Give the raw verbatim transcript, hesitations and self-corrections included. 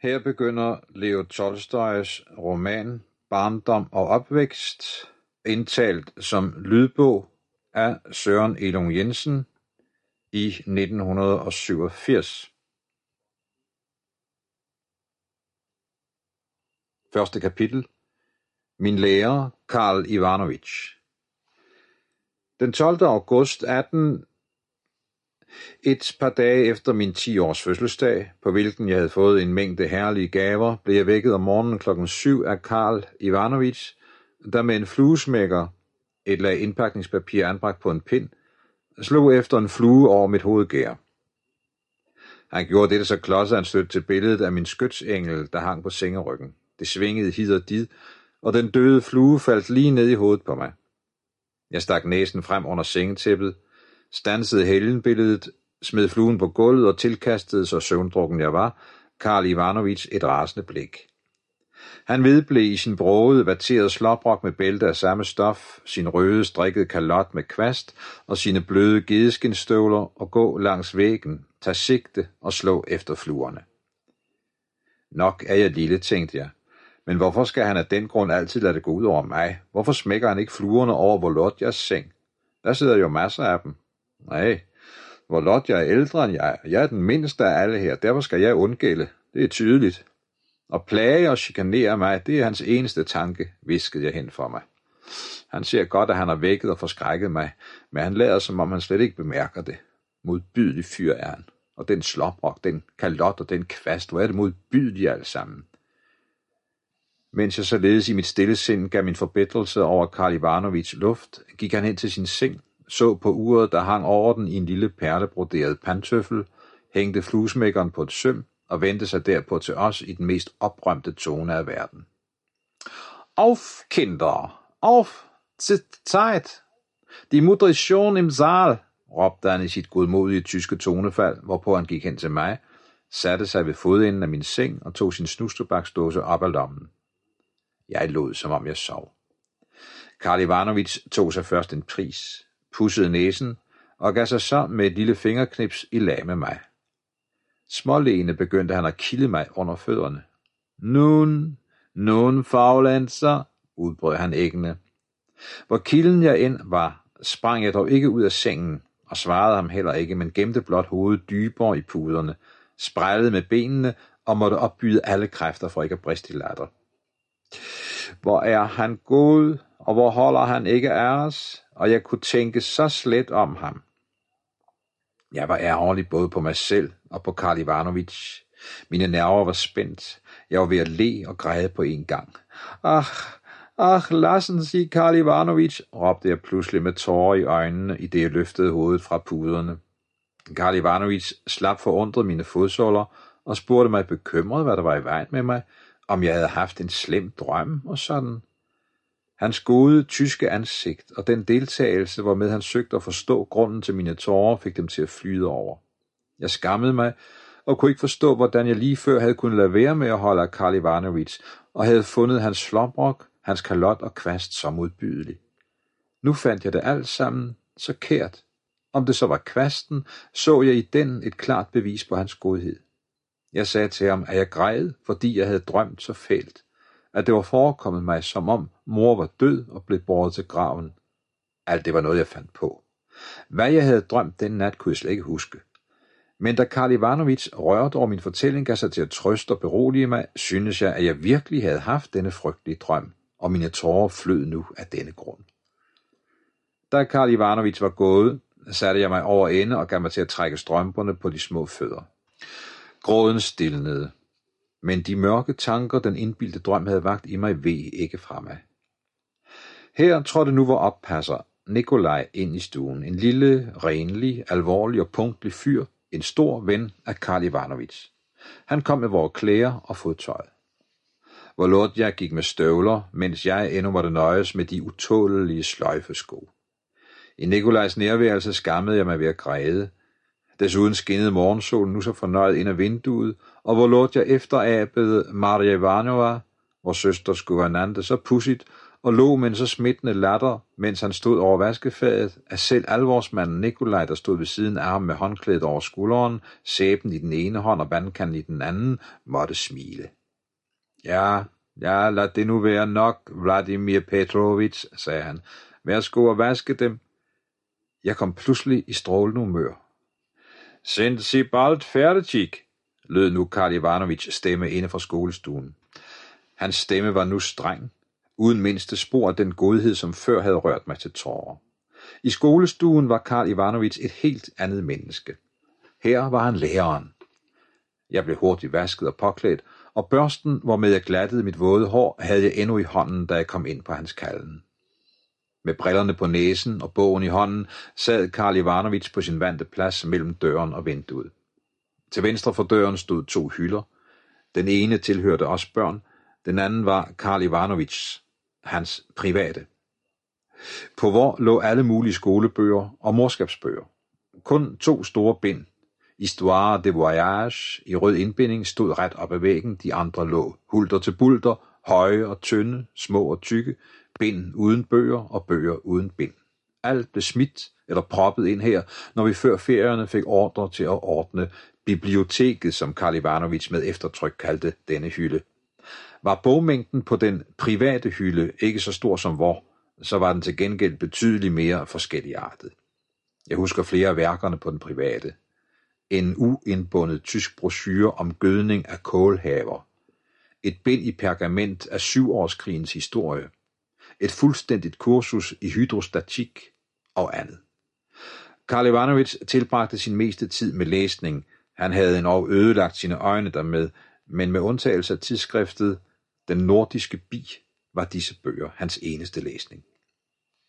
Her begynder Leo Tolstojs roman Barndom og opvækst, indtalt som lydbog af Søren Elung Jensen i nitten syvogfirs. Første kapitel. Min lærer, Karl Ivanovich. Den tolvte august atten, et par dage efter min ti års fødselsdag, på hvilken jeg havde fået en mængde herlige gaver, blev jeg vækket om morgenen klokken syv af Karl Ivanovich, der med en fluesmækker, et lag indpakningspapir anbragt på en pind, slog efter en flue over mit hovedgær. Han gjorde dette så klodset, han stødte til billedet af min skytsengel, der hang på sengeryggen. Det svingede hid og did, og den døde flue faldt lige ned i hovedet på mig. Jeg stak næsen frem under sengetæppet, stansede helgenbilledet, smed fluen på gulvet og tilkastede, så søvndrukken jeg var, Karl Ivanovich et rasende blik. Han vedblev i sin brogede, vatterede slåbrok med bælte af samme stof, sin røde, strikkede kalot med kvast og sine bløde gedeskinstøvler og gå langs væggen, tage sigte og slå efter fluerne. Nok er jeg lille, tænkte jeg, men hvorfor skal han af den grund altid lade det gå ud over mig? Hvorfor smækker han ikke fluerne over Volodjas seng? Der sidder jo masser af dem. Nej, Volodja er ældre end jeg, og jeg er den mindste af alle her, derfor skal jeg undgælde. Det er tydeligt. Og plage og chikanere mig, det er hans eneste tanke, viskede jeg hen for mig. Han ser godt, at han har vækket og forskrækket mig, men han lader, som om han slet ikke bemærker det. Modbydelig fyr er han. Og den slåbrok, den kalot og den kvast, hvor er det modbydelige alt sammen. Mens jeg således i mit stille sind gav min forbedrelse over Karl Ivanovich luft, gik han hen til sin seng, så på uret, der hang over den i en lille perlebroderet pantøffel, hængte fluesmækkeren på et søm og vendte sig derpå til os i den mest oprømte tone af verden. Auf, Kinder! Auf! Zeit! Die Moderation im Saal! Råbte han i sit godmodige tyske tonefald, hvorpå han gik hen til mig, satte sig ved fodenden af min seng og tog sin snustobaksdåse op af lommen. Jeg lod, som om jeg sov. Karl Ivanovich tog sig først en pris, pudsede næsen og gav sig så med et lille fingerknips i lag med mig. Smålægende begyndte han at kilde mig under fødderne. Nun, nun, faulenzer, udbrød han æggende. Hvor kilden jeg ind var, sprang jeg dog ikke ud af sengen og svarede ham heller ikke, men gemte blot hovedet dybere i puderne, sprællede med benene og måtte opbyde alle kræfter for ikke at briste i latter. Hvor er han god, og hvor holder han ikke af os, og jeg kunne tænke så slet om ham. Jeg var ærgerlig både på mig selv og på Karl Ivanovich. Mine nerver var spændt. Jeg var ved at le og græde på en gang. Ach, ach, lassen Sie, Karl Ivanovich, råbte jeg pludselig med tårer i øjnene, i det jeg løftede hovedet fra puderne. Karl Ivanovich slap forundret mine fodsåler og spurgte mig bekymret, hvad der var i vejen med mig, om jeg havde haft en slem drøm og sådan. Hans gode tyske ansigt og den deltagelse, hvormed han søgte at forstå grunden til mine tårer, fik dem til at flyde over. Jeg skammede mig og kunne ikke forstå, hvordan jeg lige før havde kunnet lade være med at holde af Karl Ivanovich og havde fundet hans slåbrok, hans kalot og kvast så modbydelig. Nu fandt jeg det alt sammen så kært. Om det så var kvasten, så jeg i den et klart bevis på hans godhed. Jeg sagde til ham, at jeg græd, fordi jeg havde drømt så fælt, at det var forekommet mig, som om mor var død og blev båret til graven. Alt det var noget, jeg fandt på. Hvad jeg havde drømt den nat, kunne jeg slet ikke huske. Men da Karl Ivanovich rørte over min fortælling, gav sig til at trøste og berolige mig, syntes jeg, at jeg virkelig havde haft denne frygtelige drøm, og mine tårer flød nu af denne grund. Da Karl Ivanovich var gået, satte jeg mig over ende og gav mig til at trække strømperne på de små fødder. Gråden stilnede, men de mørke tanker, den indbildte drøm havde vagt i mig, veg ikke fra mig. Her trådte nu vor oppasser, Nikolaj, ind i stuen, en lille, renlig, alvorlig og punktlig fyr, en stor ven af Karl Ivanovich. Han kom med vores klæder og fodtøjet. Volodja gik med støvler, mens jeg endnu måtte nøjes med de utålelige sløjfesko. I Nikolajs nærværelse skammede jeg mig ved at græde. Desuden skinnede morgensolen nu så fornøjet ind ad vinduet, og Volodja efterabede Maria Ivanova, vores søsters guvernante, så pudsigt og lå med en så smittende latter, mens han stod over vaskefadet, at selv alvorsmanden Nikolaj, der stod ved siden af ham med håndklædet over skulderen, sæben i den ene hånd og vandkanden i den anden, måtte smile. Ja, ja, lad det nu være nok, Vladimir Petrovich, sagde han. Værsgo og vaske dem. Jeg kom pludselig i strålende humør. Sind Sie bald fertig? Lød nu Karl Ivanovich stemme inde fra skolestuen. Hans stemme var nu streng, uden mindste spor af den godhed, som før havde rørt mig til tårer. I skolestuen var Karl Ivanovich et helt andet menneske. Her var han læreren. Jeg blev hurtigt vasket og påklædt, og børsten, hvormed jeg glattede mit våde hår, havde jeg endnu i hånden, da jeg kom ind på hans kalden. Med brillerne på næsen og bogen i hånden, sad Karl Ivanovich på sin vante plads mellem døren og vinduet. Til venstre for døren stod to hylder. Den ene tilhørte os børn, den anden var Karl Ivanovichs, hans private. På hvor lå alle mulige skolebøger og morskabsbøger. Kun to store bind, Histoire de Voyage, i rød indbinding, stod ret op ad væggen, de andre lå hulter til bulter, høje og tynde, små og tykke, bind uden bøger og bøger uden bind. Alt blev smidt eller proppet ind her, når vi før ferierne fik ordre til at ordne biblioteket, som Karl Ivanovich med eftertryk kaldte denne hylde. Var bogmængden på den private hylde ikke så stor som vor, så var den til gengæld betydeligt mere forskelligartet. Jeg husker flere af værkerne på den private. En uindbundet tysk brochure om gødning af kålhaver. Et bind i pergament af syvårskrigens historie. Et fuldstændigt kursus i hydrostatik og andet. Karl Ivanovich tilbragte sin meste tid med læsning. Han havde endog ødelagt sine øjne dermed, men med undtagelse af tidsskriftet Den nordiske bi var disse bøger hans eneste læsning.